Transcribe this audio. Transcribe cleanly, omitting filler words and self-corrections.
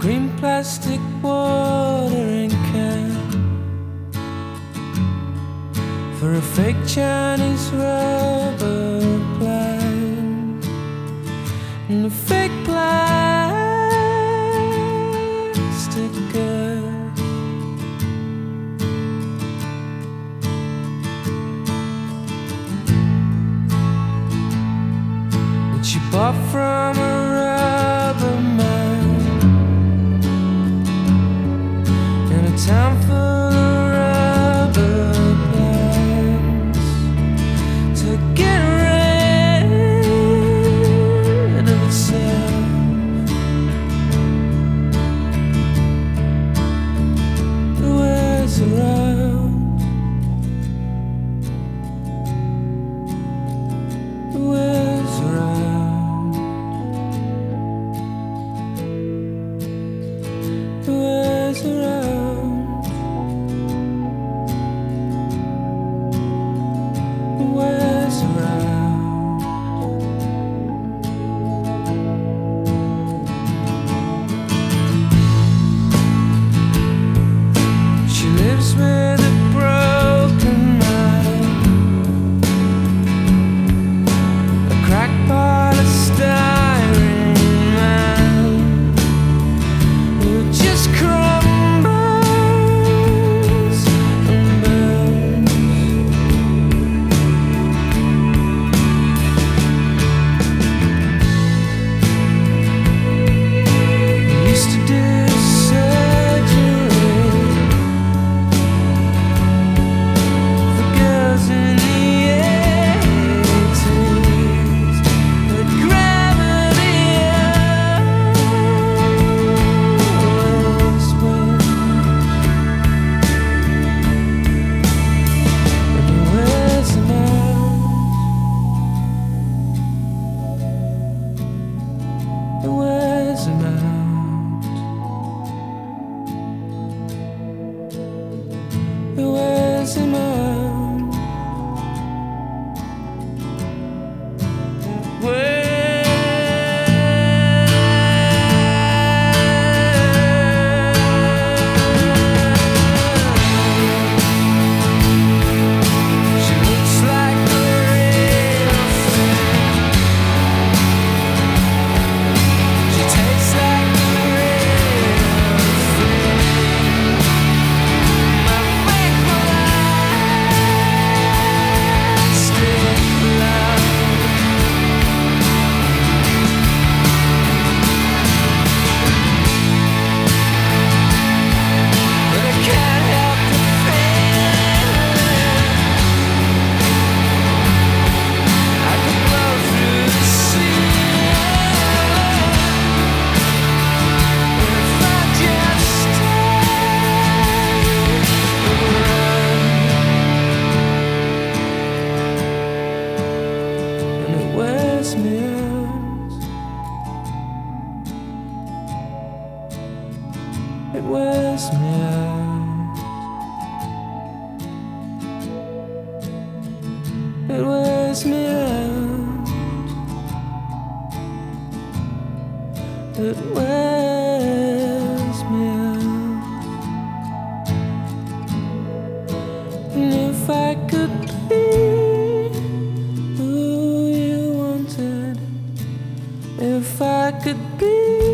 green plastic watering can for a fake Chinese rubber plant and a fake plastic girl. Which you bought from a rubber man in a town full of rubber plants to get rid of itself. It wears around. It wears around. It wears around. It wears around. She lives with a broken mind, a crackpot, a styrene man who just crumbles and burns. He used to do surgery for girls in the 80s, but gravity always wins, and he wears them out. It wears them out. It wears him out. She looks like a real thing. She tastes like a real thing. My fake plastic love. But I can't help the feeling I could blow through the ceiling. And if I just stayed around, and it wears me out. It wears me out. It wears me out. It wears me out. And if I could be who you wanted, if I could be